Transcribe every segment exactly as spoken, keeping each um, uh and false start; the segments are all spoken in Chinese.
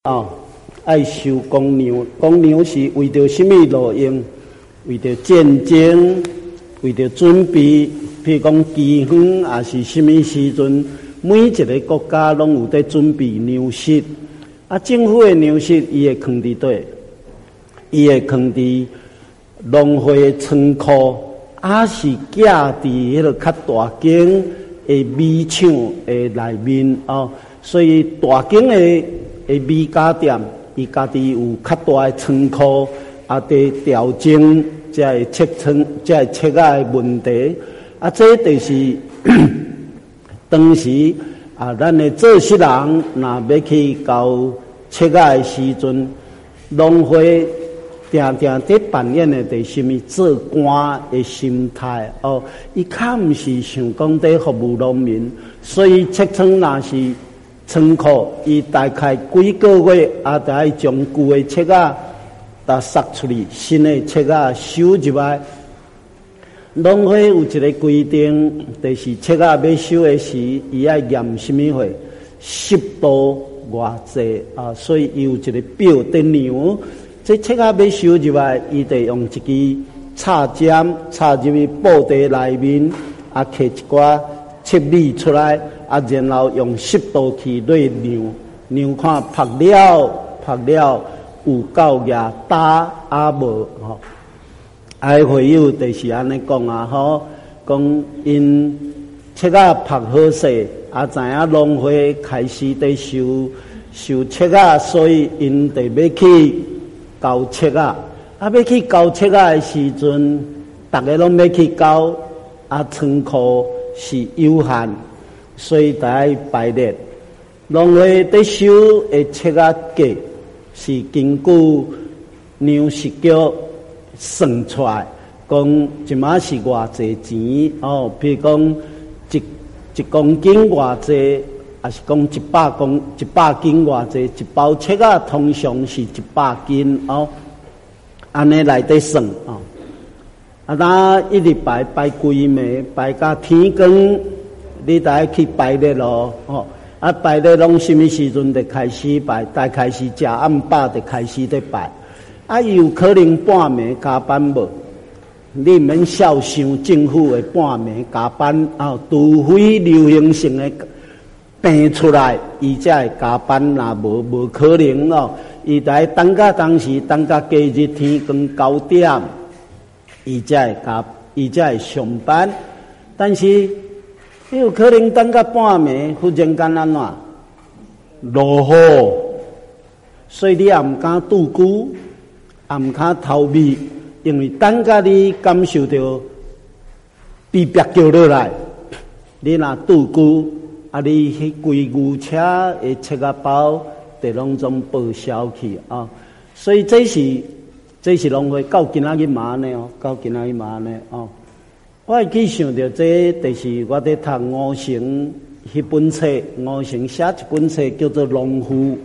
哦，爱受公牛，公牛是为着什么路用？为着战争，为着准备，譬如讲饥荒，也是什么时阵，每一个国家拢有在准备粮食。啊，政府的粮食，伊会放伫底，伊会放伫农会仓库，啊是架伫迄个较大间的米厂的内面哦。所以大间的的米家店，伊家己有较大的仓库，啊，伫调整。才会切成，才会切啊的问题，啊，这就是当时啊，咱的做事人若要去搞切啊的时阵，农会定定在扮演的是什么做官的心态哦，伊较毋是想讲在服务农民，所以切仓若是仓库，伊大概几个月啊，就爱将旧的切啊。搭塞出去，新的切啊收入来。农会有一个规定，就是切啊要收的时，伊爱验什么货，湿度偌济啊，所以伊有一个表在量。这切啊要收入来，伊得用一支插针插入去布袋内面，啊，摕一寡切米出来，啊，然后用湿度去对量，量看拍了拍了。有够牙打啊无吼，爱会友就是安尼讲啊吼，讲因切啊拍好势，啊知影农会开始在收收切啊，所以因得要去交切啊，啊要去交切啊的时阵，大家拢要去交，啊仓库是有限，所以得爱排列，农会在收的切啊价。是根据粮食局算出来，讲一码是偌济钱哦。譬如讲一一公斤偌济，还是讲一百公一百斤偌济？一包切啊，通常是一百斤哦。安尼来得算哦。啊，咱一日排排几暝，排到天光，你得去排列咯哦。啊，排咧拢什么时阵就开始排？大开始食暗饱就开始在排。啊，有可能半暝加班无？你免笑想政府的半暝加班啊，除非流行性的病出来，伊才会加班。若无无可能哦。伊在等到当时等到假日天光九点，伊才会加，伊才会上班。但是。有可能等到半暝，忽然间安怎落雨，所以你也毋敢拄久，也毋敢逃避，因为等到你感受到逼迫叫落来，你若拄久，啊，你迄规牛车的切啊包，得拢总报销去啊。所以这是这是农会到今仔日嘛呢哦，到今仔日嘛呢哦。我会去想到这，就是我伫读吴成迄本册，吴成写一本册叫做《农妇》，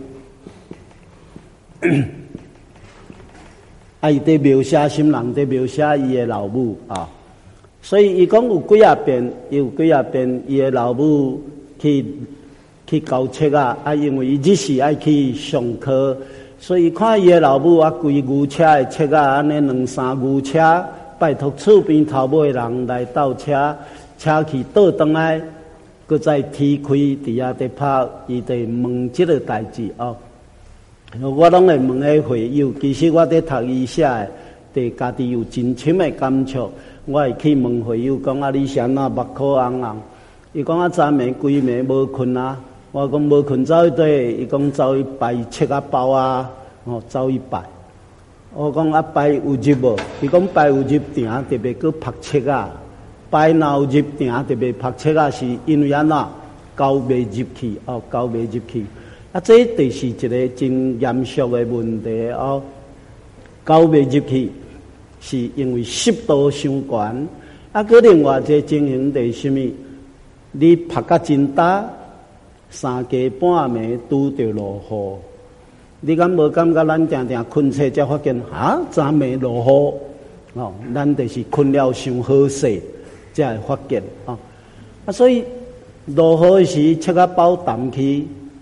啊，伊伫描写什么人？伫描写伊的老母啊。所以伊讲有几啊遍，有几啊遍，伊的老母去去交切啊，啊，因为伊日时爱去上课，所以看伊的老母啊，规牛车的切啊，安尼两三牛车。拜托厝边头尾人来倒车，车去倒转来，搁再踢开，伫遐伫拍，伊伫问即个代志哦。我拢会问个会友，其实我伫读医写的，伫家己有真深的感触。我会去问会友讲啊，你是安怎目眶红红？伊讲啊，昨暝规暝无困啊。我讲无困走去对，伊讲走去拜切啊包啊，哦，走去拜。我讲啊，拜有入无？伊讲拜有入定，特别去拍切啊。拜若有入定，特别拍切啊，是因为安怎交袂入去哦，交袂入去。啊，这就是一个真严肃的问题哦。交袂入去，是因为湿度伤悬。啊，个另外一个情形就是什么？你拍甲真大，三更半暝拄着落雨。你敢无感觉咱定定困醒才发现啊，昨暝落雨哦，咱就是困了伤好势，才会发现哦。啊，所以落雨时切啊包淡去，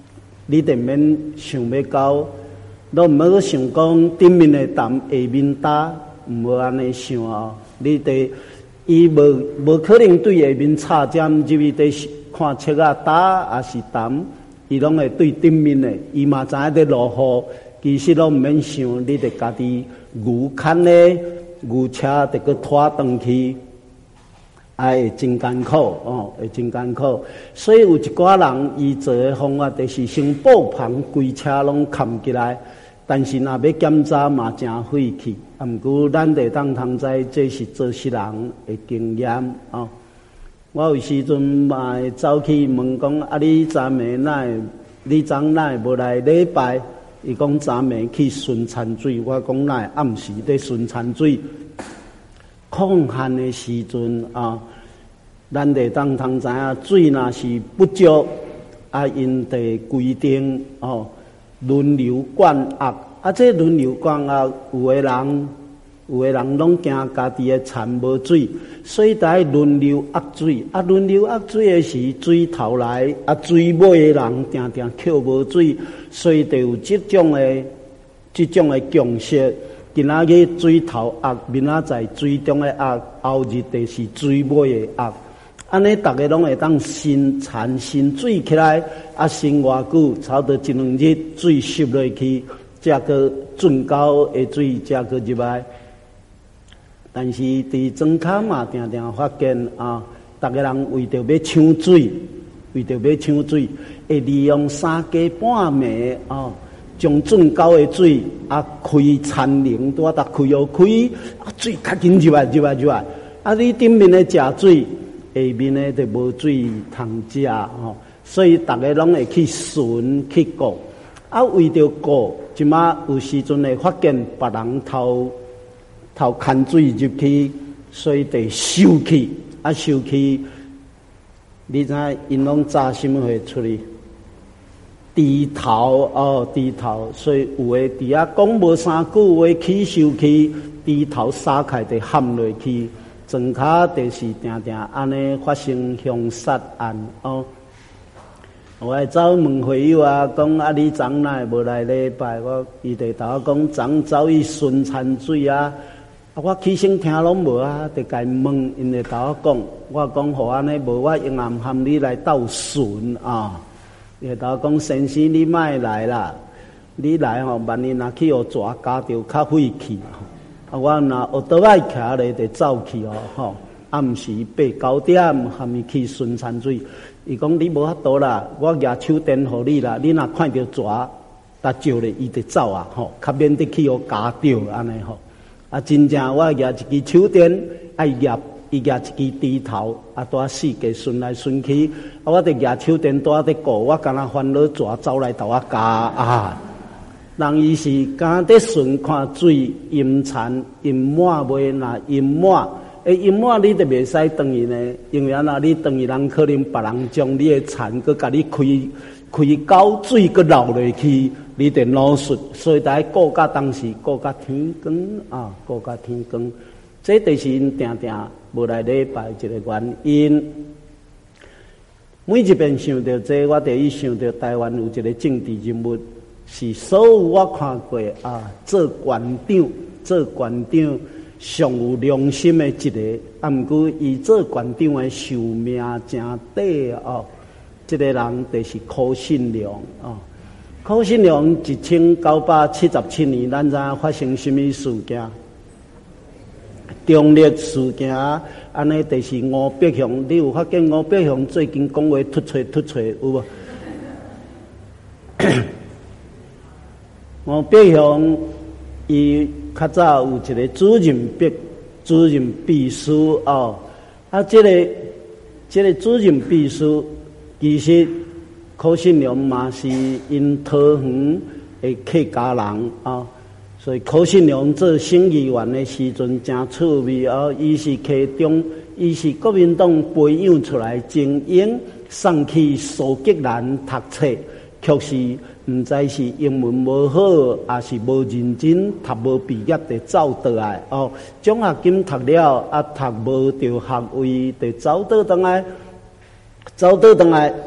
你得免想要到，都唔好想讲顶面的担下面打，唔好安尼想哦。你得伊无无可能对下面插针入去得看册啊打还是担，伊拢会对顶面的。伊嘛知影得落雨，其实拢唔免想，你得家己牛牵咧牛车得个拖转去。哎，会真艰苦哦，会真艰苦。所以有一寡人伊做的方法，就是先布棚规车拢扛起来，但是若要检查嘛真费气。啊，毋过咱得当通知，这是做事人的经验哦。我有时阵嘛会走去问讲，啊，你昨暝哪会？你昨哪会无来礼拜？伊讲昨暝去巡残水，我讲哪会暗时咧巡残水？空闲的时阵啊，咱得当通知影，水若是不足，啊，因得规定哦，轮流灌压。啊，这轮流灌压，有的人，有的人拢惊家己的田无水，所以得轮流压水。啊，轮流压水的时，水头来，啊，水尾的人定定扣无水，所以就有这种的，这种的共识。今仔日水头压，明仔载水中的压，后日就是水尾的压。安尼大家拢会当新产新水起来，啊，新偌久，差不多一两日水湿落去，才个准高的水才个入来。但是伫庄脚嘛，定定发现啊，大家人为着要抢水，为着要抢水，会利用三更半暝啊。将准高的水啊开田陵，拄啊搭开哦开，啊水较紧入来入来入来，啊你顶面的食水，下面的就无水通食吼，所以大家拢会去巡去顾，啊为着顾，即马有时阵会发现别人偷偷牵水入去，所以得收起，啊收起，你知因拢早什么会处理？低头哦，低头，所以有诶伫遐讲无三句话起受气，低头撒开就陷落去，庄脚就是定定安尼发生凶杀案哦。我会走问会友啊，讲啊你昨哪会无来礼拜？我伊就甲我讲，昨走去巡残水啊，啊我起身听拢无啊，就甲伊问，因就甲我讲，我讲好安尼无，我永暗含你来斗巡啊。伊头讲先生，你莫来啦！你来吼，万一若去互抓加着较费气吼。啊，我若学倒来徛咧，就走去哦吼。暗时八九点，含伊去巡残水。伊讲你无法度啦，我举手电互你啦。你若看着抓，搭招咧，伊就走啊吼，较免得去互加着安尼吼。啊，真正我举一支手电，爱举。伊举一支低头，啊，拄啊四界顺来顺去，啊，我伫举手电拄啊伫顾，我敢若烦恼蛇走来斗我家啊！人伊是敢伫顺看水阴残阴满袂若阴满，诶阴满你著袂使断伊呢，因为若你断伊，人可能别人将你诶田佮甲你开开高水佮流落去，你著老损，所以在顾甲当时顾甲天光啊，顾甲天光，这就是因定定。无来礼拜一个原因，每一遍想到这，我就一想到台湾有一个政治人物，是所有我看过啊，做县长、做县长上有良心的一个。啊，毋过伊做县长的寿命真短哦。这个人就是柯信良哦。柯信良一千九百七十七年，咱知影发生什么事件？中立事件，安尼就是吴伯雄。你有发现吴伯雄最近讲话突吹突吹有无？吴伯雄伊较早有一个主任秘主任秘书哦，啊，这个这个主任秘书其实柯信良嘛是因桃园的客家人啊。哦，所以柯信良做省议员的时阵真趣味哦，伊是其中，伊是国民党培养出来精英，送去苏格兰读册，确实毋知是英文无好，还是无认真，读无毕业就走倒来哦。奖学金读了，啊读无着学位，就走倒倒来，走倒倒来，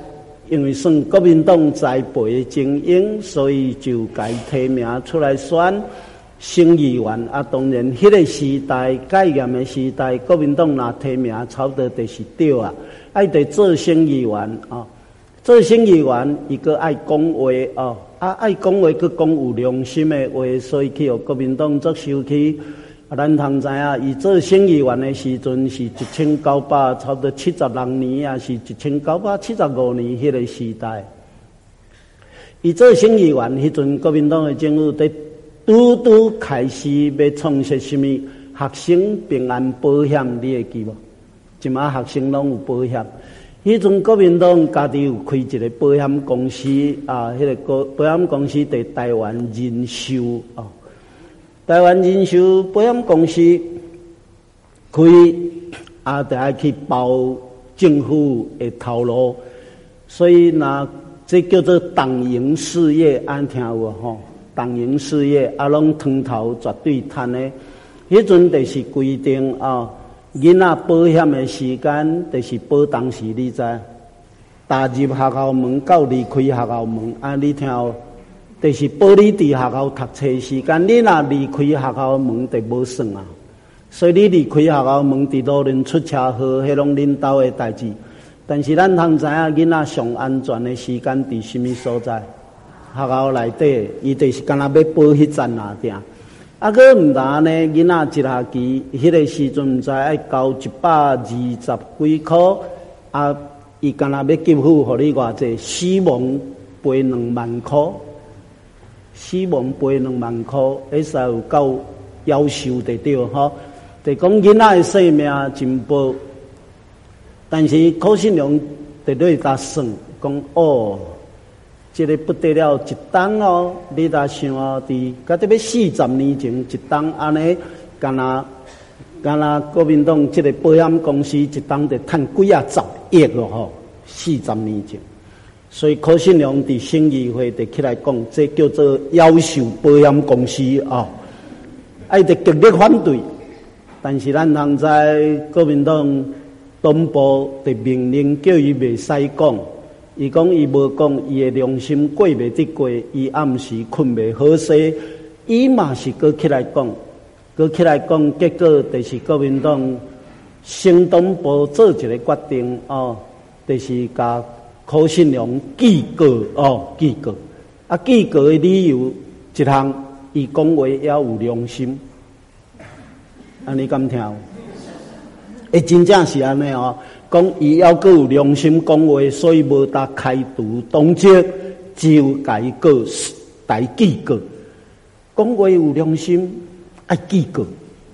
因为算国民党栽培的精英，所以就该提名出来选省议员。啊，当然，迄个时代改严的时代，国民党若提名，差不多就是对啊。爱得做省议员啊，做省议员，伊个爱讲话哦，啊爱讲话，佮讲有良心的话，所以去互国民党接收去。啊，咱通知影，伊做省议员的时阵是一千九百差不多七十六年啊，是一千九百七十五年迄个时代。伊做省议员迄阵，国民党的政府在拄拄开始要创设什么学生平安保险，你会记无？即马学生拢有保险。迄阵国民党家己有开一个保险公司啊，迄、那个保险公司伫台湾人寿啊。台湾人寿保险公司开啊，得爱去包政府的头路，所以那这叫做党营事业，安听有吼？党营事业啊，拢汤头绝对赚的。迄阵就是规定啊，囡仔保险的时间就是保当时，你知？踏入学校门到离开学校门，啊，你听有？就是保你伫学校读册时间，你若离开学校门就无算啊。所以你离开学校门，伫路人出车祸，迄拢恁兜的代志。但是咱通知影，囡仔上安全的时间伫什么所在？学校内底，伊就是干那要保迄站啊定。啊，佮毋但呢，囡仔一学期，迄、那个时阵毋知爱交一百二十几箍，啊，伊干那要给付，互你偌济？死亡赔两万箍。死亡赔两万箍，迄时有够夭寿得着吼。就讲囡仔的性命真宝，但是柯信良伫咧搭算，讲哦，这个不得了一档哦，你搭想哦，伫甲特别四十年前一档安尼，干那干那国民党这个保险公司一档得赚几啊十亿咯吼，四十年前。所以柯信良伫省议会就起来讲，这叫做夭寿保险公司啊，爱得极力反对。但是咱通知国民党党部的命令叫伊袂使讲，伊讲伊无讲，伊的良心过袂得过，伊暗时困袂好势，伊嘛是搁起来讲，搁起来讲，结果就是国民党省党部做一个决定哦，就是甲柯信良记过哦，记过啊，记过的理由一项，伊讲话要有良心，安尼敢听？诶，真正是安尼哦，讲伊要阁有良心讲话，所以无搭开除党籍，就改过代记过，讲话有良心爱记过。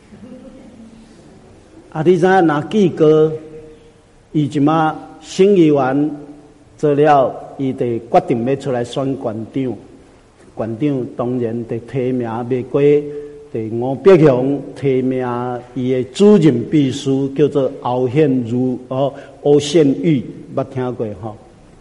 啊，你知影若记过，伊即马省议员。做了，伊就决定要出来选县长。县长当然就提名袂过，就吴伯雄提名伊的主任秘书叫做欧宪如哦，欧宪玉，捌听过吼？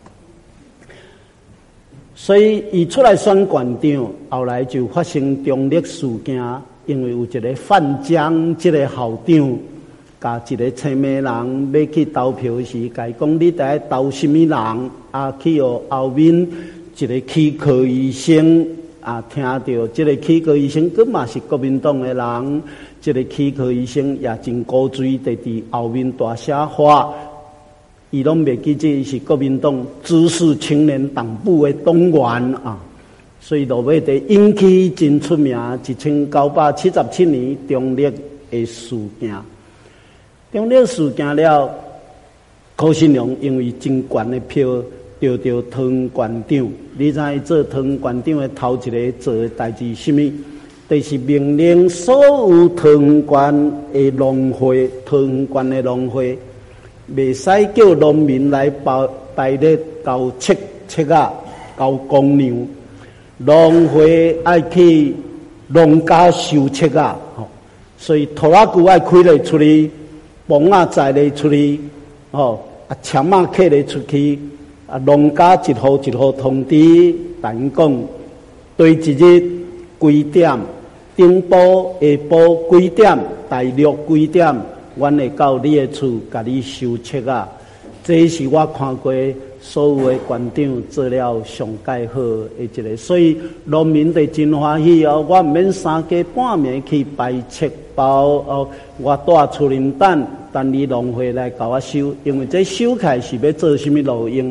所以伊出来选县长，后来就发生中立事件，因为有一个范江这个校长。甲一个青美人要去投票时，甲伊讲你伫投什么人？啊，去互后面一个齿科医生啊，听到这个齿科医生，佮嘛是国民党的人，这个齿科医生也真古锥，伫伫后面大写话，伊拢袂记这是国民党知识青年党部的党员啊，所以落尾就引起真出名一千九百七十七年中立的事件。中立事件了，柯信良因为真悬的票得到汤县长。你知伊做汤县长的头一个做的代志是什么？就是命令所有汤县的农会、汤县的农会，袂使叫农民来包排列交册册啊，交公粮。农会爱去农家收册啊，吼，所以拖拉机爱开咧出去。房啊载咧出去，哦，啊签啊刻咧出去，啊农家一户一户通知，但讲对一日几点，顶晡下晡几点，大六几点，阮会到你的厝，甲你收册啊。这是我看过所有的馆长做了上介好的一个，所以农民就真欢喜哦。我毋免三更半暝去排册包哦，我带厝林等，等你农会来甲我收，因为这收起来是要做什么路用？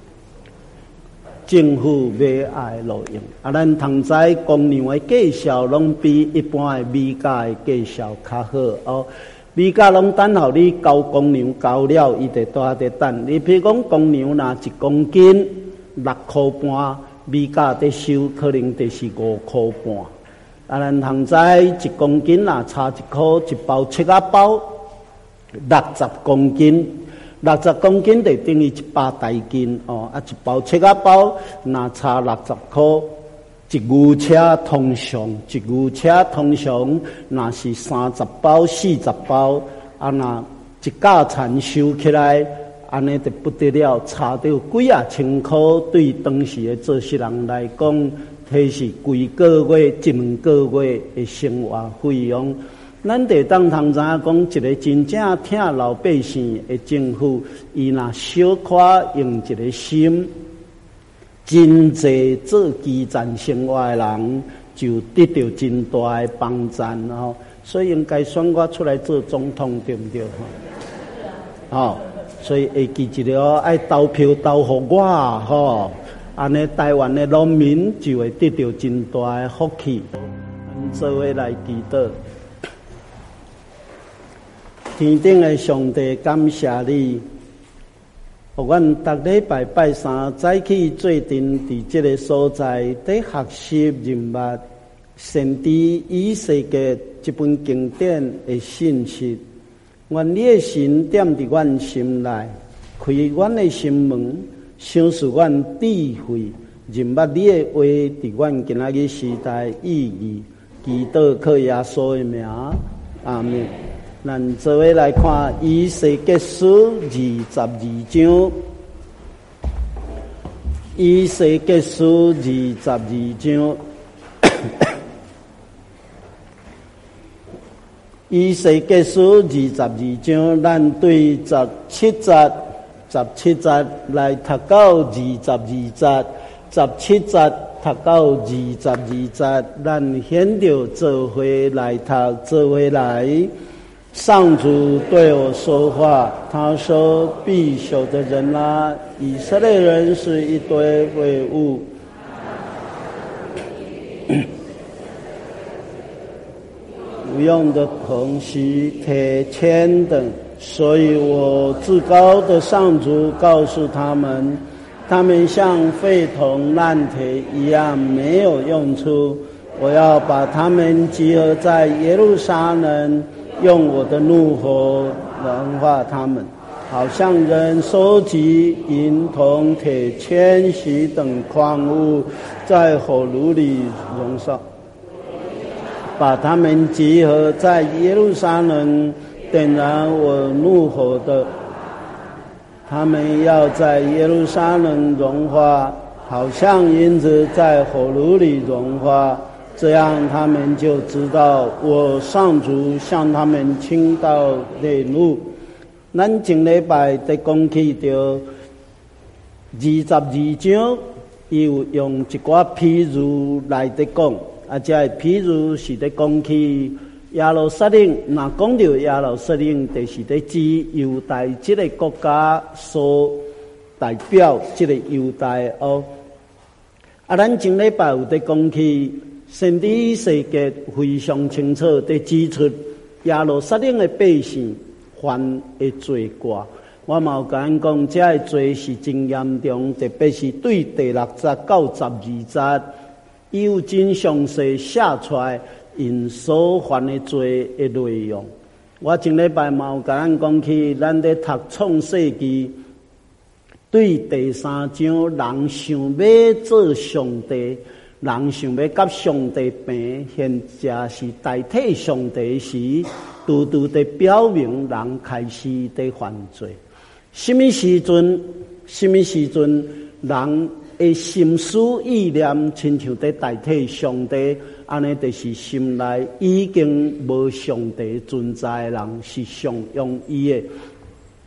政府要爱路用。啊，咱通知公牛的介绍，拢比一般的米价的介绍较好哦。米价拢等候你交公牛交了，伊就在在等。你譬如讲公牛若一公斤六块半，米价在收可能就是五块半。啊，咱通知一公斤若差一块，一包七啊包，六十公斤，六十公斤就等于一百大斤哦。啊，一包七啊包若差六十块。一牛车通常，一牛车通常，若是三十包、四十包，啊，若一架田收起来，安尼就不得了，差到几啊千块。对当时的做事人来讲，迄是几个月、一两个月的生活费用。咱得当通知讲，一个真正疼老百姓的政府，伊若小可用一个心。真济做基层生活的人，就得到真大的帮赞哦。所以应该选我出来做总统，对不对？哈，哦，所以会记一个爱投票投互我吼，安尼台湾的农民就会得到真大的福气。做伙来祈祷，天顶的上帝，感谢你。互阮逐礼拜拜三早起做阵伫即个所在，伫学习认捌先知以西结这本经典的信息。愿你的神点伫阮心内，开阮的心门，赏赐阮智慧，认捌你的话伫阮今仔日时代意义。祈祷靠耶稣的名，阿们。咱做伙来看以西结书二十二章，以西结书二十二章，以西结书二十二章，咱对十七节、十七节来读到二十二节，十七节读到二十二节，咱先着做伙来读，做伙来。上主对我说话，他说：“必朽的人啊，以色列人是一堆废物，无用的铜锡、铁铅等。所以我至高的上主告诉他们，他们像废铜烂铁一样没有用处。我要把他们集合在耶路撒冷。”用我的怒火融化他们，好像人收集银、铜、铁、铅、锡等矿物，在火炉里熔烧，把他们集合在耶路撒冷，点燃我怒火的。他们要在耶路撒冷融化，好像银子在火炉里融化。这样他们就知道我上主向他们倾倒烈怒。咱前礼拜在讲起着二十二章，又用一寡譬喻来在讲，啊，这譬喻是在讲起耶路撒冷。那讲到耶路撒冷，就是在指犹太这个国家所代表这个犹太哦。啊，咱前礼拜有在讲起。先知以西结非常清楚地指出耶路撒冷的百姓犯的罪过。我嘛有甲咱讲，这个罪是真严重，特别是对第六节到十二节，有真详细写出来因所犯的罪的内容。我前礼拜嘛有甲咱讲起，咱咧读创世纪，对第三章人想要做上帝。人想要甲上帝平，现在是代替上帝时，拄拄地表明人开始在犯罪。什么时阵？什么时阵？人的心思意念亲像在代替上帝，安尼就是心内已经无上帝存在的人是上用伊的。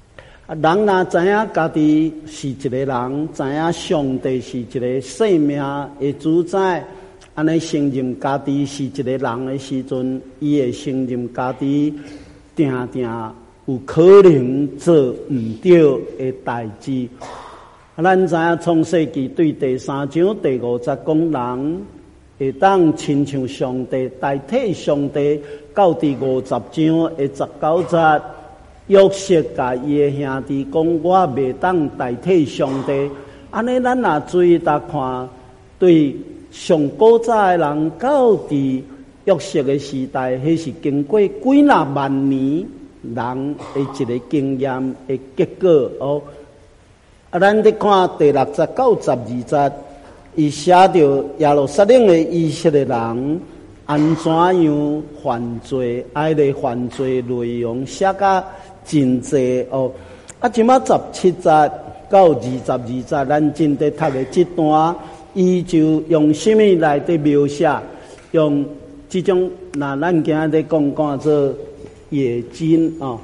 啊，人若知影家己是一个人，知影上帝是一个生命的主宰，安尼承认家己是一个人的时阵，伊会承认家己定定有可能做毋对的代志。咱知影创世纪对第三章第五节讲，人会当亲像上帝，代替上帝。到第五十章的十九节，约瑟甲伊的兄弟讲：我袂当代替上帝。安尼，咱若注意来看，对上古早的人到伫约瑟的时代，迄是经过几若万年人的一个经验的结果哦。啊，咱伫看第六节到十二节，伊写着耶路撒冷的以色列人安怎样犯罪，爱的犯罪内容写甲真济哦。啊，即马十七节到二十二节，咱正在读的这段，伊就用什么来伫描写？用这种，那咱今日在讲讲做冶金哦。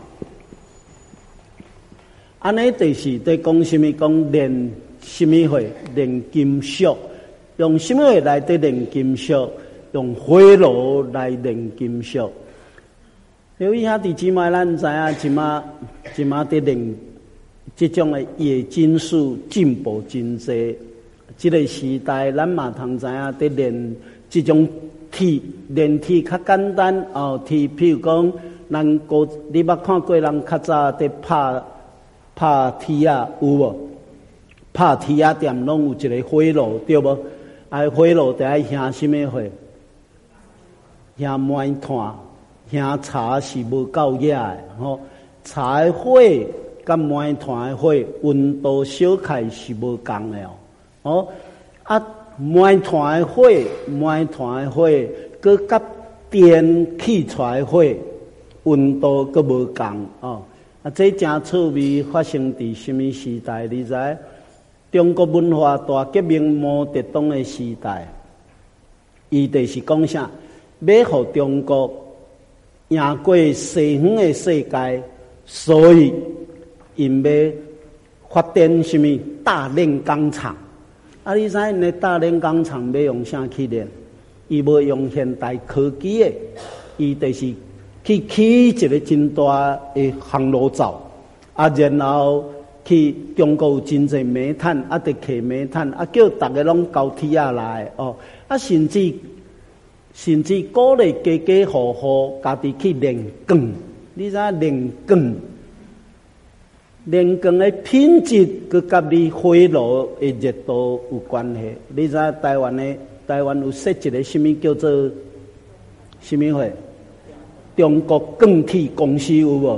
安尼就是在讲什么？讲炼什么货？炼金属。用什么货来伫炼金属？用火炉来炼金属。由于兄弟姊妹，咱知影即马即马伫炼这种的冶金术进步真济。这个时代，咱嘛通知影伫炼这种铁，炼铁较简单哦。铁，譬如讲，咱过你捌看过人较早伫拍。拍铁啊有无？拍铁啊店拢有一个火炉，对无？啊，火炉得爱烘什么火？烘煤炭，烘茶是无够野的吼。茶的火甲煤炭的火温度小概是无共的哦。哦，啊，煤炭的火，煤炭的火，佮甲电气出来的火温度佮无共哦。啊，这真趣味，发生伫什么时代？你知？中国文化大革命毛泽东的时代，伊就是讲啥？要互中国赢过西方的世界，所以因要发展什么大炼钢厂。啊，你知？因的大炼钢厂要用啥去炼？伊无用现代科技的，伊就是。去起一个真大的航炉灶，啊，然后去中国有真侪煤炭，啊，得摕煤炭，啊，叫大家拢交铁仔来哦，啊，甚至甚至鼓励家家户户家己去炼钢，你知影炼钢？炼钢的品质，佮甲你火炉的热度有关系。你知影台湾的台湾有设一个什么叫做什么货？中国钢铁公司有无？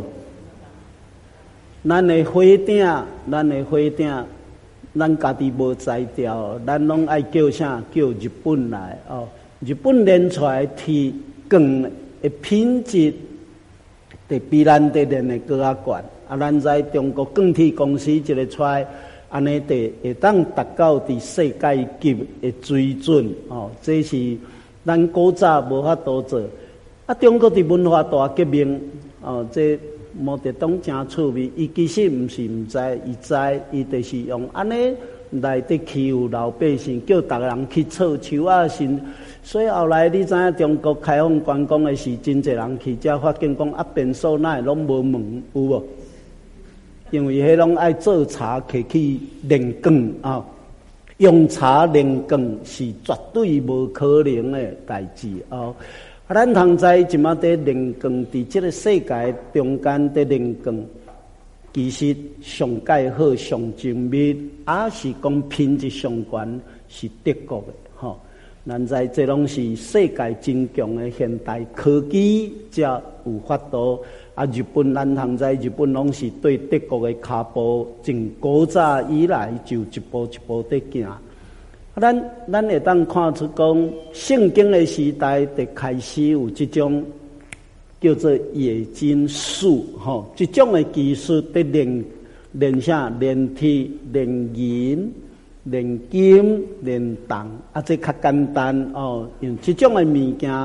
咱的火鼎，咱的火鼎，咱家己无材料，咱拢爱叫啥？叫日本来哦。日本炼出来铁钢的品质，得比咱伫炼的更加悬。啊，咱在中国钢铁公司一个出来，安尼得会当达到伫世界级的水准哦。这是咱古早无法度做。啊，中国的文化大革命哦，这毛泽东真趣味。伊其实毋是毋知，伊知，伊就是用安尼来伫欺负老百姓，叫逐个人去插树啊，甚。所以后来你知影中国开放观光的时，真侪人去遮发现讲啊，便所哪会拢无门有无？因为迄拢爱做茶，摕去炼钢啊，用茶炼钢是绝对无可能的代志哦。啊，咱通知即马伫炼钢，伫即个世界中间伫炼钢，其实上介好、上精密，也是讲品质上悬是德国的吼。咱知这拢是世界真强的现代科技，才有法度。啊，日本咱通知日本拢是对德国的脚步，从古早以来就一步一步在行。咱咱会当看出讲，圣经的时代就开始有这种叫做冶金术，吼，这种的技术在炼炼啥？炼铁、炼银、炼金、炼铜，啊，这较简单哦。用这种的物件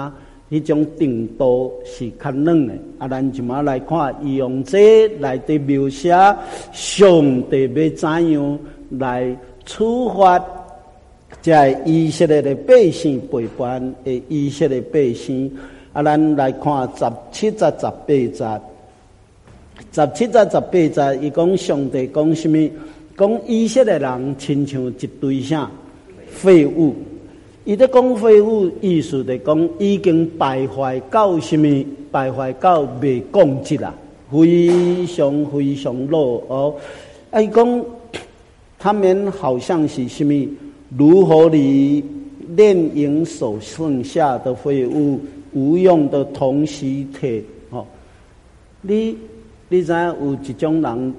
迄种程度是较软的。啊，咱即马来看，伊用这来对描写上帝要怎样来处罚在以色列的百姓背叛的以色列百姓。啊，咱来看十七节、十八节。十七节、十八节，伊讲上帝讲什么？讲以色列人亲像一堆啥废物。伊在讲废物，意思就讲已经败坏到什么？败坏到袂讲质啦，非常非常落哦。啊，伊讲他们好像是什么？如何里炼营所剩下的废物，无用的铜锡铁哦。你你知影有一种人，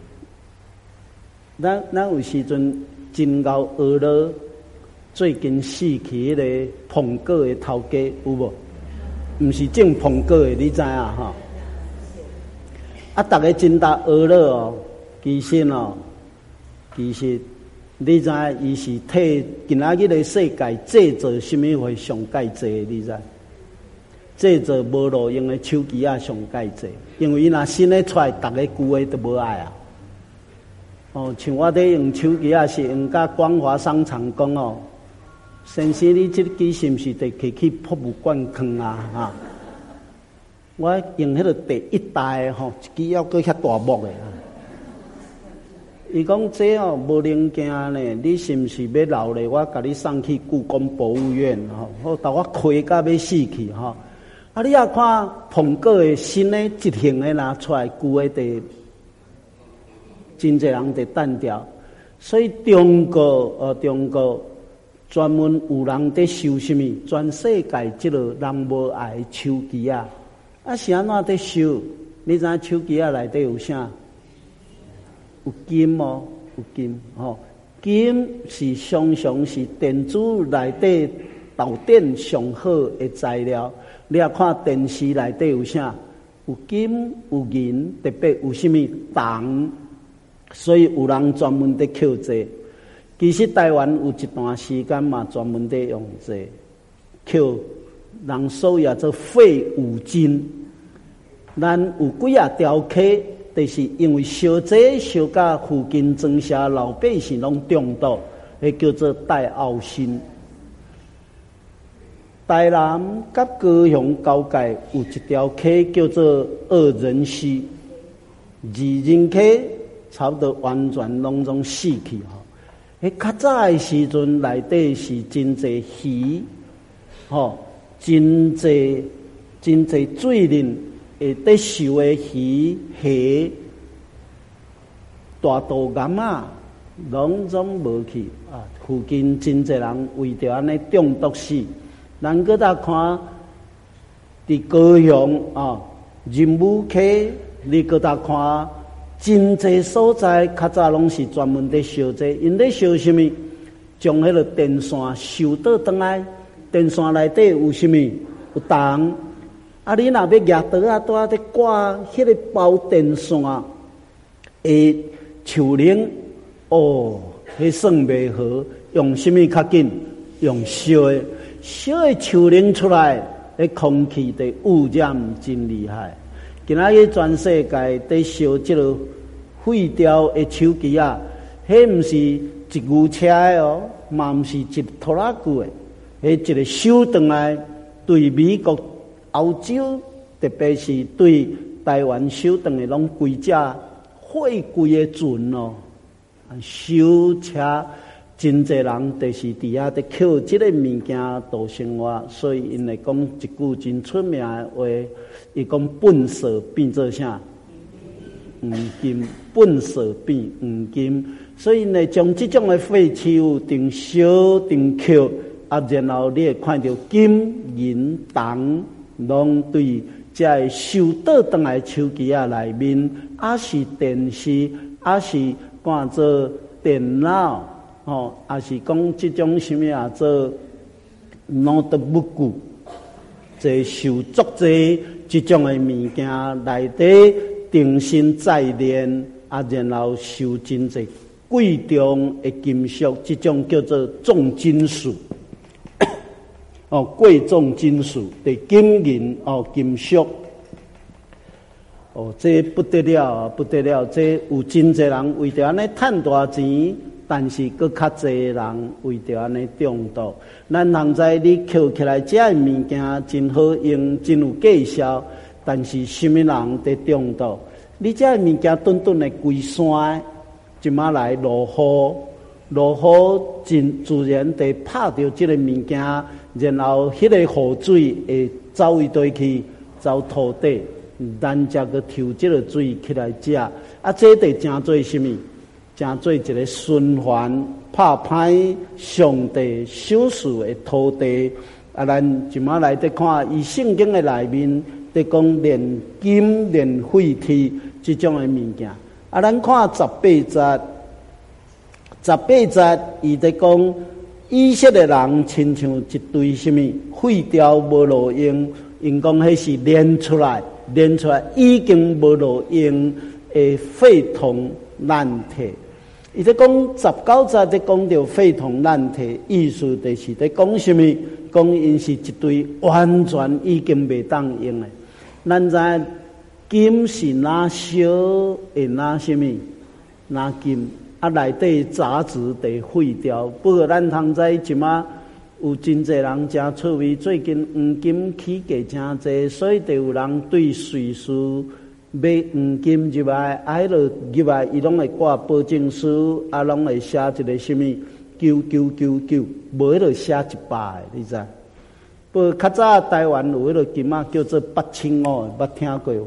咱咱有时阵真够学了。最近死去迄个苹果的头家有无？毋是种苹果的，你知影哈？啊，逐个真大学了哦，其实哦，其实你知影伊是替今仔日的世界制造什么会上介济？你知？制造无路用的手机啊上介济，因为伊若新的出来，逐个旧的都无爱啊。哦，像我伫用手机啊，是用甲光华商场讲哦。先生，你这支是毋是得去去博物馆藏啊？哈！我用迄个第一代吼，一支要搁遐大幕的。伊讲这哦无零件呢，你是毋是要留咧？我甲你送去故宫博物院吼，好到我开甲要死去吼。啊，你也看苹果的新的一型的拿出来，旧的得真侪人得单调，所以中国呃中国。专门有人在收什么？全世界即个人无爱手机啊！啊是安怎在收？你知影手机啊内底有啥？有金哦，有金哦。金是常常是电子内底导电上好的材料。你啊看电视内底有啥？有金有银，特别有什么铜？所以有人专门在扣这。其实台湾有一段时间嘛，专门在用这扣人所谓做废五金。咱有几啊条溪，就是因为烧这烧到附近庄社老百姓拢中毒，迄叫做戴奥辛。台南甲高雄交界有一条溪叫做二人溪，二人溪差不多完全拢总死去吼。迄较早诶时阵，内底是真侪鱼，吼，真侪真侪水灵会得受诶鱼、虾、大肚岩啊，拢总无去啊。附近真侪人为着安尼中毒死。咱搁再看伫高雄啊，仁武溪，你搁再看。真侪所在，较早拢是专门在烧这，因咧烧什么？将迄个电线收倒转来，电线内底有什么？有铜。啊，你若要夹刀啊，拄啊在挂迄个包电线诶，树林哦，迄算袂好。用什么较紧？用烧诶，烧诶树林出来，迄空气的污染真厉害。今仔日全世界在烧即个废掉的手机啊，迄毋是一牛车的哦，嘛毋是一拖拉机的，迄一个收转来对美国、欧洲，特别是对台湾收转的拢规只废贵的船哦，修车真侪人就是伫遐伫靠即个物件度生活，所以因会讲一句真出名的话。伊讲粪扫变做啥？黄金，粪扫变黄金。所以呢，将这种的废弃物定烧定扣，啊，然后你会看到金银铜，拢对这收倒转来手机啊内面，啊是电视，啊是看做电脑，哦，啊是讲这种什么啊做 notebook， 这受足这。这种的物件内底重新再炼，啊，然后收真侪贵重的金属，这种叫做重金属。 哦，贵重金属的金银哦，金属。哦，这不得了啊，不得了！这有真侪人为着安尼赚大钱，但是佫较侪人为着安尼中毒。咱通知你捡起来这物件真好用，真有价销，但是什么人在中毒？你这物件顿顿的规山，即马来落雨，落雨真自然地拍着这个物件，然后迄个雨水会走一堆去，走土地。咱才个抽这个水起来食，啊，这得真做什么？真做一个循环，拍歹上帝手术的土地。啊，咱即马来得看，伊圣经的内面得讲炼金、炼废铁这种的物件。啊，咱看十八节，十八节伊得讲，以色列人亲像一堆什么废掉无路用，因讲迄是炼出来。练出来已经无路用的废铜烂铁，伊在讲十九节在讲到废铜烂铁，意思就是在讲什么？讲因是一堆完全已经袂当用的。咱知金是拿烧会拿什么？拿金啊，内底杂质得废掉。不过咱通知即马。有真侪人真趣味，最近黄金起价真侪，所以就有人对瑞士买黄金入来，啊，迄落入来伊拢会挂保证书，啊，拢会写一个什么九九九九，无迄落写一百，你知？不过较早台湾有迄落金仔叫做八千五，捌听过？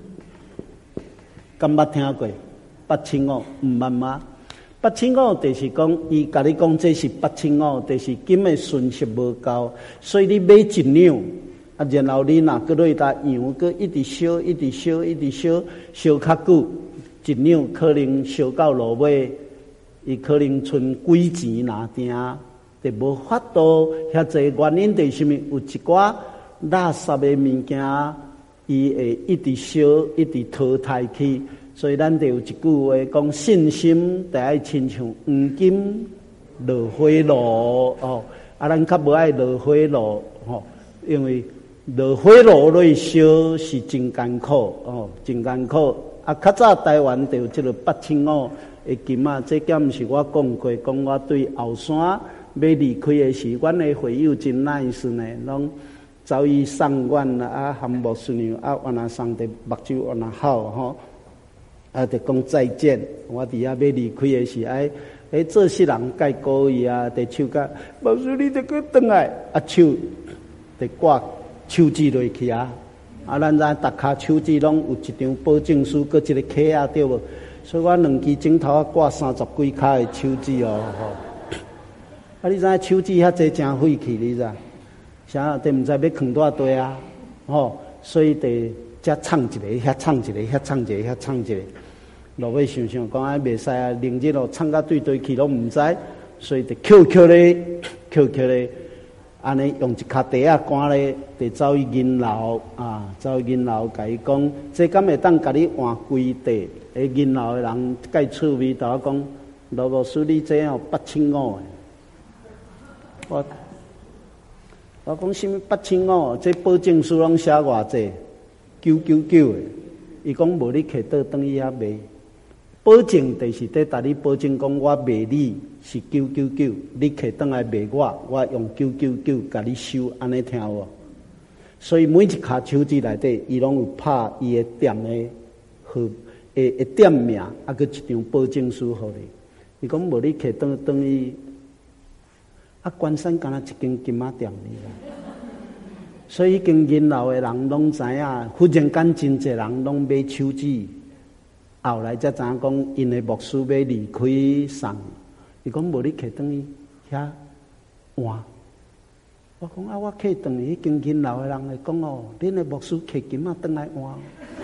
敢捌听过？八千五，毋捌吗？八千五就是讲，伊甲你讲这是八千五，就是金的顺序无够，所以你买一两，啊，然后你若搁落搭样，搁一直烧，一直烧，一直烧，烧较久，一两可能烧到落尾，伊可能剩几钱拿定，就无法度。遐侪原因就是什么？有一寡垃圾的物件，伊会一直烧，一直淘汰去。所以咱就有一句话讲，信心得爱亲像黄金落火炉哦，啊，咱较无爱落火炉吼，因为落火炉落烧是真艰苦哦，真艰苦。啊，较早台湾就有这个八千五的金啊，这点是我讲过，讲我对后山要离开的时，阮的会友真 nice 呢，拢早已送阮啊，含牧师娘啊，原来送的目睭原来好吼。啊，就讲再见。我伫遐要离开的时，哎哎，做事人介故意啊，伫手甲，牧师你得去转来，啊手得挂手指落去啊。啊，咱知逐骹手指拢有一张保证书，搁一个卡啊，对无？所以我两支镜头啊挂三十几卡的手指哦，吼。啊，你知手指遐济真费气，你知？啥？得毋知要囥多堆啊？吼，所以得遮唱一个，遐唱一个，遐唱一个，遐唱一个。落尾想想讲啊，袂使啊，明日咯唱到对对去拢毋知，所以就扣扣咧，扣扣咧，安尼用一卡地啊赶咧，就走去银楼啊，走去银楼甲伊讲，这敢会当甲你换规地？诶，银楼诶人介趣味，甲我讲，罗牧师你这样八千五诶，我我讲什么八千五？这保证书拢写偌济？九九九诶，伊讲无你摕倒等伊遐卖。保证就是在甲你保证讲，我卖你是九九九，你摕倒来卖我，我用九九九甲你收，安尼听无？所以每一卡手指内底，伊拢有拍伊的店的号，诶诶店名，啊，佮一张保证书互你。伊讲无你摕倒等伊，啊，关山敢若一间金仔店哩。所以经银楼的人拢知影，忽然间真侪人拢买手指。后来才知影讲，因的牧师要离开送，伊讲无你摕转去遐换。我讲啊，我摕转去，迄间银楼的人会讲哦，恁的牧师摕金仔转来换。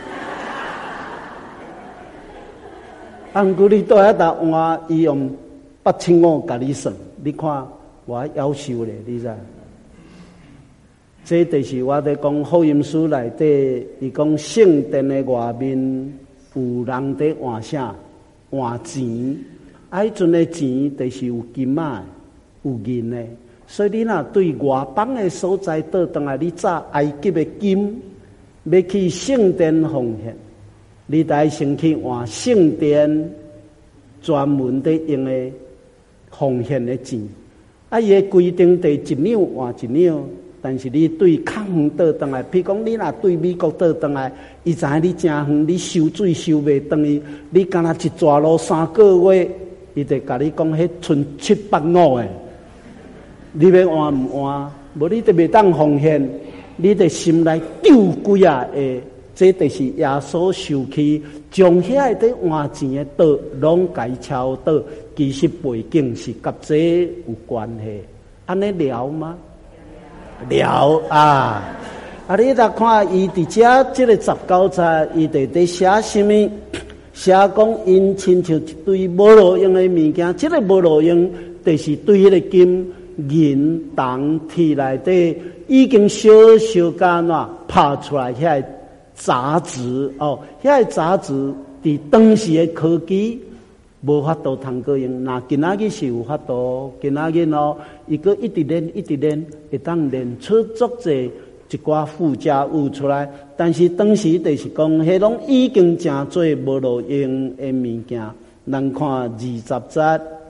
啊，毋过你倒遐搭换，伊用八千五甲你算，你看我夭寿咧，你知？这就是我在讲福音书内底，伊讲圣殿的外面。有人在换啥？换钱，啊，迄阵的钱就是有金仔，有银的， 所以你若对外邦的所在倒转来，你早埃及的金要去圣殿奉献，你得先去换圣殿专门的用的奉献的钱。啊，伊的规定得一两换一两，但是你对较远倒转来，譬如讲你若对美国倒转来，伊知影你真远，你收水收袂转去，你敢若一抓路三个月，伊就甲你讲，迄剩七百五诶，你要换毋换？无你就袂当奉献，你就心内丢几啊个，这就是耶稣受气，将遐个伫换钱诶倒拢改超倒。其实背景是甲这有关系，安尼了吗？了啊！啊，你来看伊伫遮即个十九节，伊伫伫写什么？写讲因亲像一堆无路用的物件，即、这个无路用，就是对迄个金银铜铁内底已经小小干呐拍出来遐个杂质哦，遐个杂质伫当时的科技。无法度通过用，那今仔日是有法度，今仔日咯，伊个一直练，一直练，会当练出足济一寡附加物出来。但是当时就是讲，迄拢已经真做无路用的物件。咱看二十节，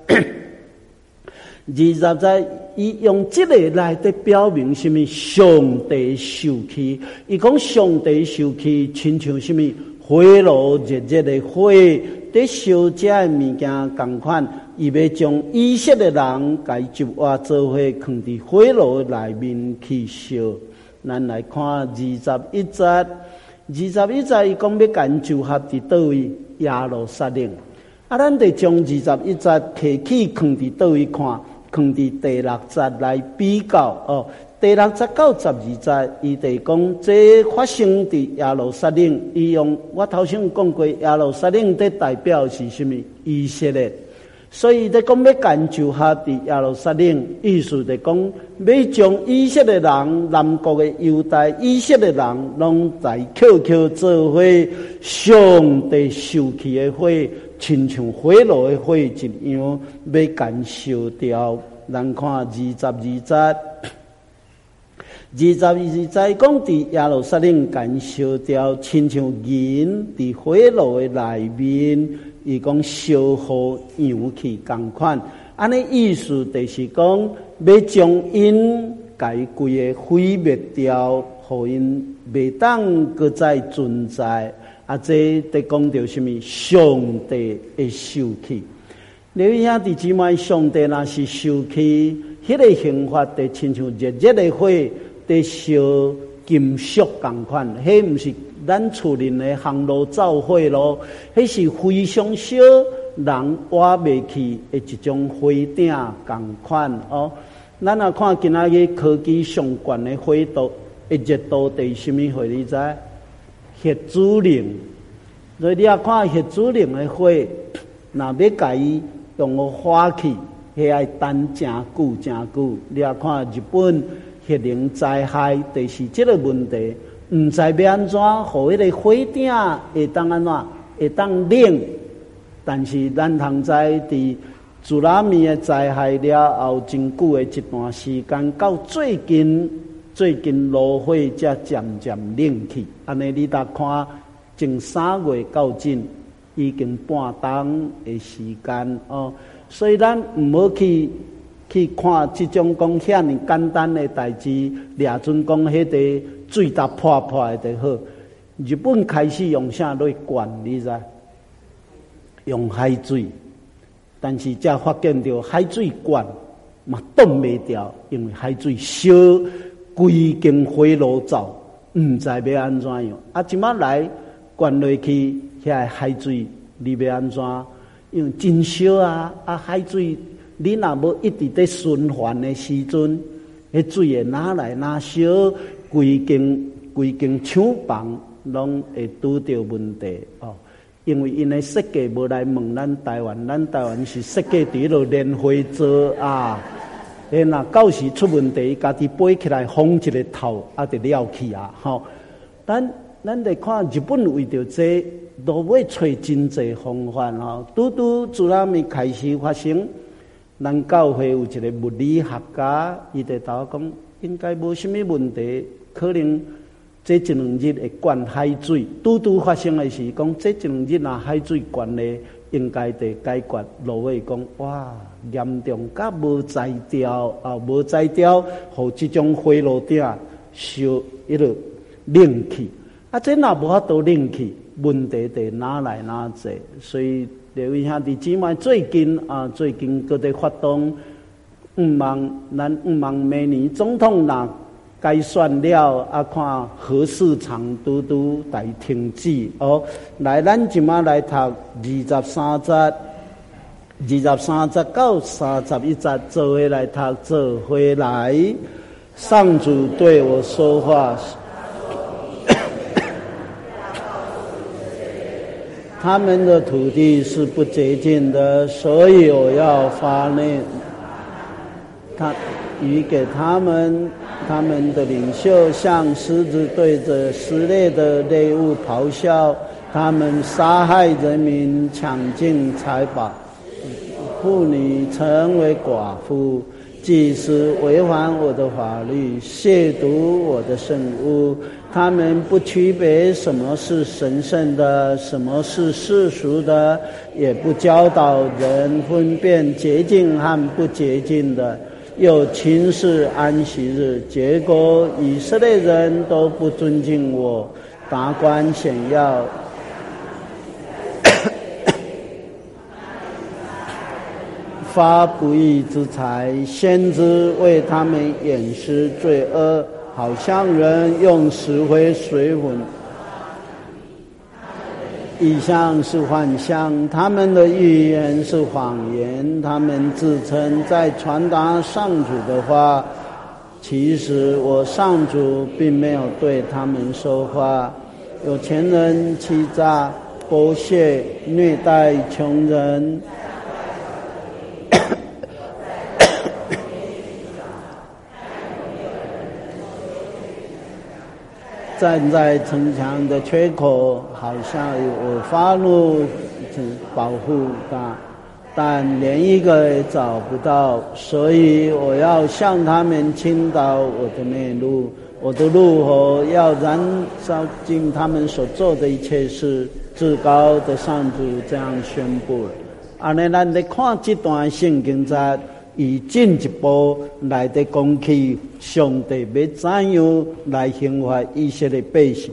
二十节，伊用即个来得表明什么？上帝受气，伊讲上帝受气，亲像什么？火炉热热的火。伫烧食的物件同款，伊要将以色列人家就话做伙放伫火炉内面去烧。咱来看二十一节，二十一节伊讲要干就合伫倒位耶路撒冷。啊，咱得将二十一节提起放伫倒位看，放伫第六节来比较哦。第六节到十二节，伊哋讲这发生伫耶路撒冷，伊用我头先有讲过，耶路撒冷的代表是什么？以色列，所以伫讲要干就合伫耶路撒冷，意思就讲要将以色列人、南国的犹大以色列人，拢在扣扣做伙，上帝受气的火，亲像火炉的火一样，要干烧掉。咱看二十二节。二十二节讲伫耶路撒冷干烧掉，亲像银伫火炉的内面，伊讲烧好扬气同款。安尼意思就是讲，要将因家规个毁灭掉，互因袂当搁再存在。啊，这得讲到什么？上帝的受气。你兄弟姊妹，上帝若是受气，迄、那个刑罚得亲像热热的火。在烧金属同款，迄毋是咱厝里的航路灶火咯，迄是非常小人活袂去的一种火鼎同款哦。咱若看今仔日科技上悬的火度，一热度伫什么火？你知？核子能。所以你啊看核子能的火，若要甲伊用个火气，迄爱等真久真久。你啊看日本。核能灾害就是这个问题，唔知要安怎，互迄个火鼎会当安怎，会当冷。但是咱通知伫祖拉米的灾害了后，真久的一段时间，到最近最近炉火才渐渐冷去。安尼你搭看，从三月到今已经半冬的时间哦，所以咱唔好去。去看这种讲遐尼简单的代志，掠准讲迄个水达破破的就好。日本开始用啥来灌，你知？用海水，但是才发现到海水灌嘛冻袂掉，因为海水烧规间火炉灶，唔知要安怎样。啊，即马来灌落去，遐海水你要安怎？因为真烧啊！啊，海水。你若无一直在循环的时阵，迄水会哪来哪烧，规间规间厂房拢会拄到问题哦。因为因的设计无来问咱台湾，咱台湾是设计伫迄落莲花座啊，诶，若到时出问题，家己背起来封一个头，啊，就了去啊，吼。咱咱得看日本为着这，都要找真济方法吼。拄拄自然咪开始发生。 咱教会有一个物理学家，伊就头讲应该无什么问题，可能这一两日会灌海水，拄拄发生的是讲这一两日若海水灌咧，应该得解决。落尾讲哇，严重甲无才调啊，无才调，互即种火炉顶烧迄落冷气。啊，这若无法度冷气，问题得哪来哪济。所以各位兄弟姊妹，最近啊，最近搁在发动，毋望咱毋望明年总统若该选了，啊，看何市场拄拄来停止哦。来，咱即马来读二十三节。二十三节到三十一节，做回来读，做回来。上主对我说话，他们的土地是不洁净的，所以我要发令，他予给他们，他们的领袖像狮子对着撕裂的猎物咆哮，他们杀害人民，抢尽财宝。妇女成为寡妇，祭司违反我的法律，亵渎我的圣物。他们不区别什么是神圣的，什么是世俗的，也不教导人分辨洁净和不洁净的，又轻视安息日，结果以色列人都不尊敬我。达官显要发不义之财，先知为他们掩饰罪恶，好像人用石灰水混。异象是幻象，他们的预言是谎言，他们自称在传达上主的话，其实我上主并没有对他们说话。有钱人欺诈、剥削、虐待穷人，站在城墙的缺口，好像我发怒保护他，但连一个也找不到，所以我要向他们倾倒我的内怒，我的怒火要燃烧尽他们所做的一切事。至高的上主这样宣布了。安尼，咱在看这段圣经节，以进一步来的讲起上帝要怎样来刑罚以色列百姓。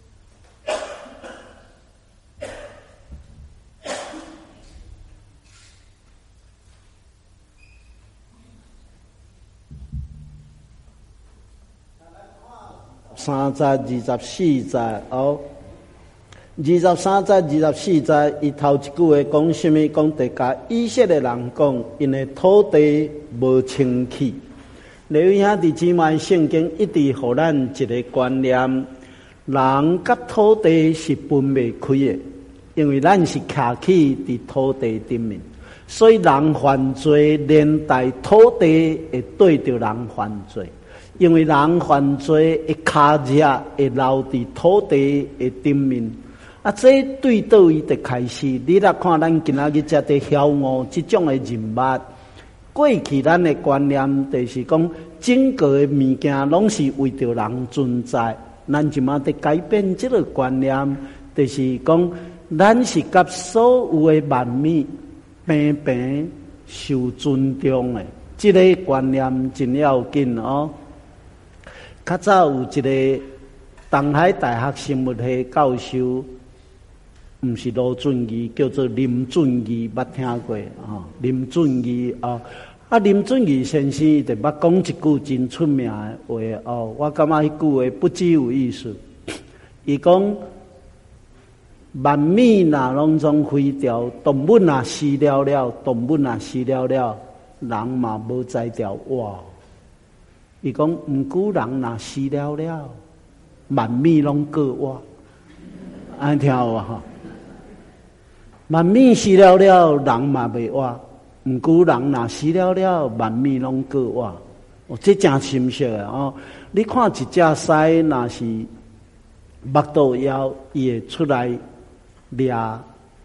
三节、二十四节哦，二十三节、二十四节，伊头一句话讲什么？讲地甲以色列人讲，因为土地无清气。各位兄弟姊妹，圣经一直互咱一个观念：人甲土地是分袂开的，因为咱是徛起伫土地顶面，所以人犯罪连带土地会对着人犯罪。因为人犯罪会脚热会留伫土地的顶面，啊，这对倒伊就开始。你来看咱今仔日才在晓悟这种的人物，过去咱的观念就是讲，整个的物件拢是为着人存在。咱即马在改变这个观念，就是讲，咱是甲所有的万物平平受尊重的。这个观念真要紧哦。较早有一个东海大学生物系教授，毋是罗俊义，叫做林俊义，捌听过啊？林俊义啊，啊林俊义先生就捌讲一句真出名的话哦，我感觉迄句话不只有意思。伊讲万物若拢总毁掉，动物若死了了，动物若死了了，人嘛无再条哇。伊讲，毋过人若死了了，万物拢过活，安听有哈？万物死了了，人嘛袂活，毋过人若死了了，万物拢过活。哦，这真深刻的哦！你看一只狮，若是目肚枵，伊会出来掠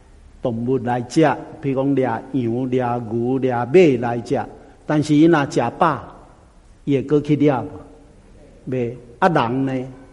动物来食，譬如讲掠羊、掠牛、掠马来食。但是伊若食饱，伊会搁去掠无？袂。啊人呢？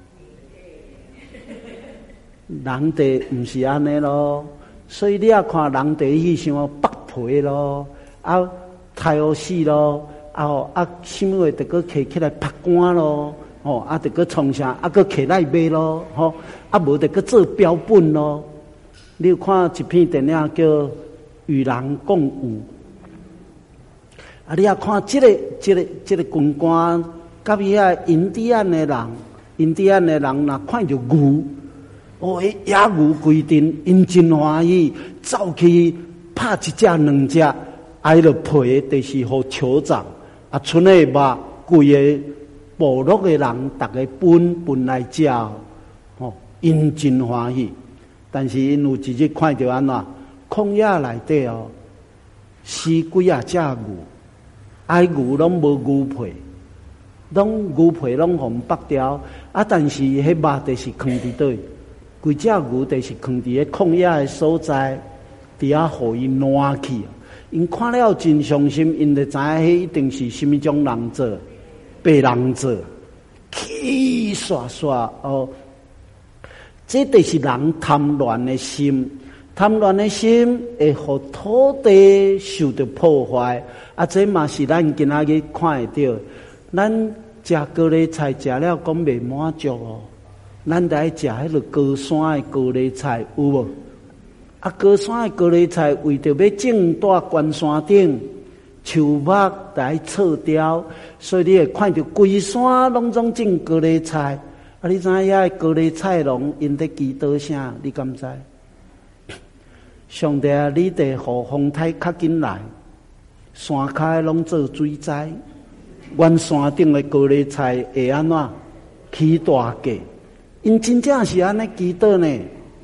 人地毋是安尼咯。所以你也看人地去想剥皮咯，啊太好死咯，啊吼啊什么话得搁摕起来拍干咯，吼啊得搁创啥，啊搁摕来卖咯，吼啊无得搁做标本咯。你有看一篇电影叫《与人共舞》，啊你也看这个这个这个军官甲伊遐印第安的人，印第安的人若看着牛。哦，野牛规阵，因真欢喜，走去拍一只两只，挨落皮就是互酋长，啊，剩的肉，规个部落的人，逐个分分来食，哦，因真欢喜。但是因有一日看到安怎，旷野内底哦，死几啊只牛，爱牛拢无牛皮，拢牛皮拢互剥掉，啊，但是迄肉就是藏伫倒。规只牛就是藏伫个旷野的所在，伫遐互伊烂去。因看了真伤心，因就知影迄一定是什么种人做，被人做，气刷刷哦。这就是人贪婪的心，贪婪的心会互土地受到破坏。啊，这嘛是咱今仔日看会到，咱食高丽菜食了讲袂满足哦。咱得爱食迄个高山的高丽菜有无？啊，高山的高丽菜为着要种在关山顶，树木得爱撤掉，所以你会看到规山拢总种高丽菜。啊，你知影遐高丽菜农因在祈祷啥？你敢知？上帝啊，你得互风台较紧来，山骹拢做水灾，阮山顶的高丽菜会安怎起大价？因真正是安尼祈祷呢，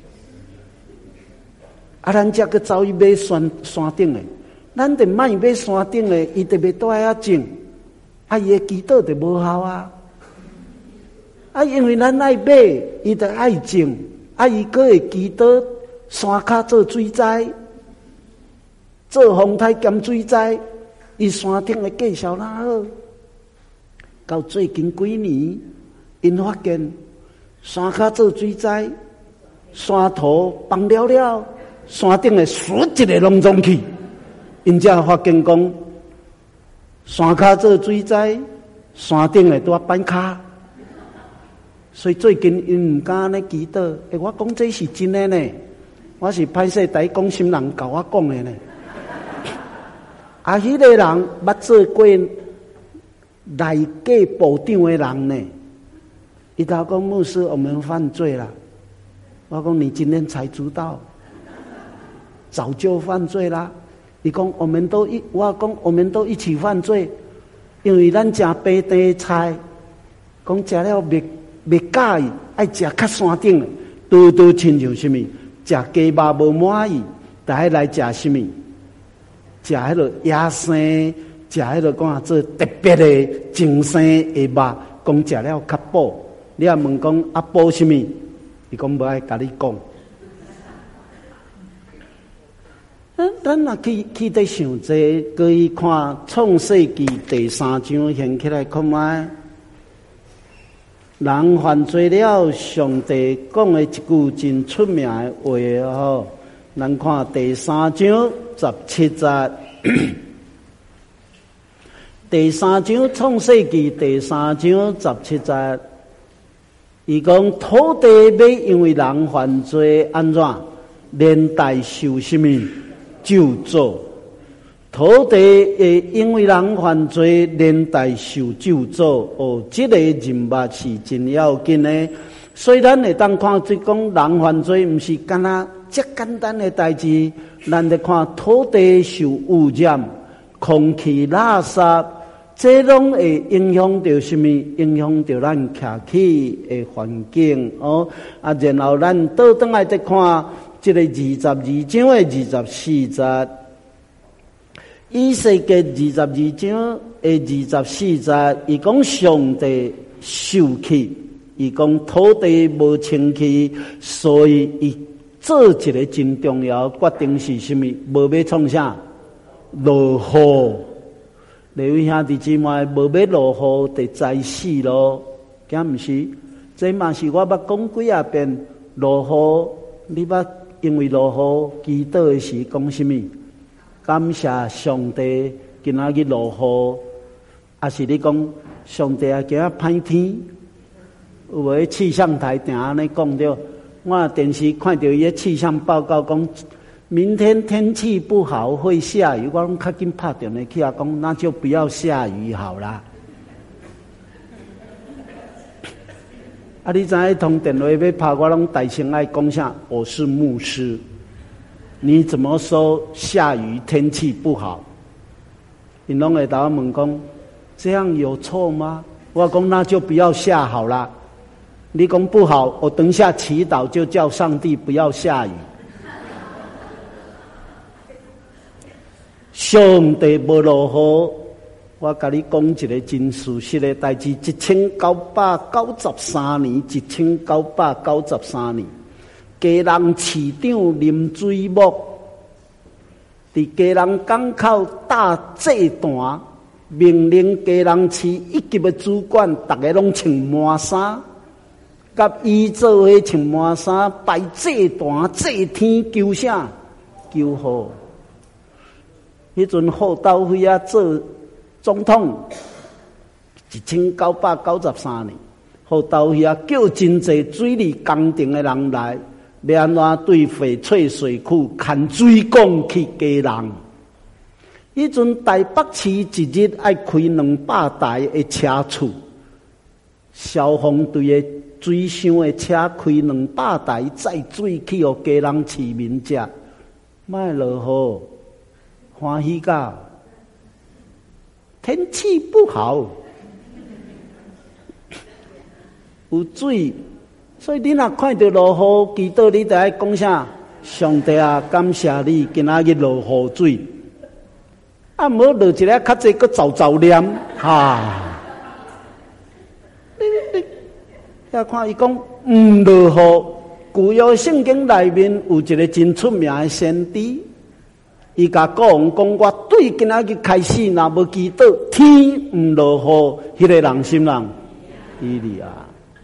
啊，咱才去走去买山山顶的，咱得卖买山顶的，伊特别倒遐种，啊，伊的祈祷就无效啊，啊，因为咱爱买，伊就爱种，啊，伊搁会祈祷山骹做水灾，做风台兼水灾，伊山顶的介绍哪好？到最近几年，因发现。山骹做水灾，山头放了了，山顶的所一个拢总去，因才发现讲，山骹做水灾，山顶的拄啊板骹，所以最近因唔敢安尼祈祷。诶，我讲这是真的呢，我是歹势第讲心人甲我讲的呢。啊，迄个人捌做过内阁部长的人呢。伊头讲牧师，我们犯罪了。我讲你今天才知道，早就犯罪啦。伊讲我们都一，我讲我们都一起犯罪，因为咱食白地菜，讲食了袂袂介意，爱食较山顶的，拄拄亲像什么，食鸡肉无满意，就爱来食什么，食迄落野生，食迄落讲做特别的精生的肉，讲食了较补。你也问讲啊补什么？伊讲无爱甲你讲。咱咱若去去得想这，可以看创世纪第三章掀起来看卖。人犯罪了，上帝讲的一句真出名的话吼。咱看第三章十七节。第三章创世纪第三章十七节。伊讲土地要因为人犯罪安怎连带受什么咒诅？土地会因为人犯罪连带受咒诅。哦，这个人物是真要紧的。所以咱会当看即讲人犯罪，毋是干那这简单的代志。咱得看土地受污染、空气垃圾。这拢会影响到什么？影响到咱徛起的环境哦。啊，然后咱倒转来再看这个二十二章的二十四节，以西结二十二章的二十四节，伊讲上帝受气，伊讲土地无清气，所以伊做一个真重要决定是什么？无要创啥？落雨。各位兄弟姊妹，无要落雨，得栽死咯。敢毋是？这嘛是我捌讲几啊遍。落雨，你捌因为落雨祈祷的时讲什么？感谢上帝，今仔日落雨，还是你讲上帝啊，今仔歹天？有无？气象台定安尼讲着，我电视看到伊气象报告讲，明天天气不好，会下雨。我拢较紧拍电话去啊，讲那就不要下雨好啦。啊！你知影通电话要拍，我拢大声爱讲啥？我是牧师。你怎么说下雨天气不好？因拢会答我问讲，这样有错吗？我讲那就不要下好啦。你讲不好，我等一下祈祷就叫上帝不要下雨。上帝无落雨。我甲你讲一个真事实的代志，一千九百九十三年，一千九百九十三年，家人市长林水木伫家人港口大祭坛，命令家人市一级的主管，大家拢穿满衫，甲伊做伙穿满衫，摆祭坛祭天求啥？求雨。迄阵贺道辉啊做总统，一千九百九十三年，好到遐叫真济水利工程的人来，要安怎对翡翠水库牵水管去家人？迄阵台北市一日爱开两百台的车厝，消防队的水箱的车开两百台载水去互家人市民食，莫落雨，欢喜甲。天气不好，有水，所以你若看到落雨，祈祷你就爱讲啥？上帝啊，感谢你，今仔日落雨水，啊，无落一个较济，搁走走念，哈。你你，遐看伊讲唔落雨，旧约圣经内面有一个真出名的先知。伊甲国王讲，我对今仔日开始，若无祈祷，天唔落雨，迄、那个人心人伊利亚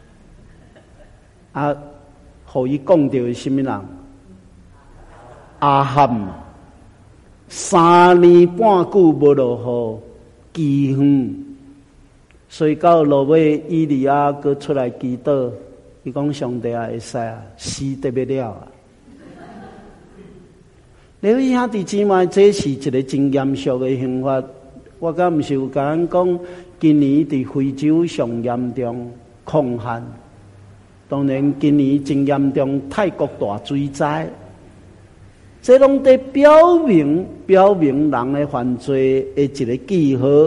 啊，互伊讲到什么人？阿含三年半久无落雨，饥荒，所以到落尾，伊利亚佮出来祈祷，伊讲上帝啊，会使啊，死得不了啊！各位兄弟姊妹，这是一个真严肃的刑罚。我敢毋是有甲咱讲，今年伫非洲上严重抗旱，当然今年真严重泰国大水灾，这拢在表明表明人的犯罪的一个记号。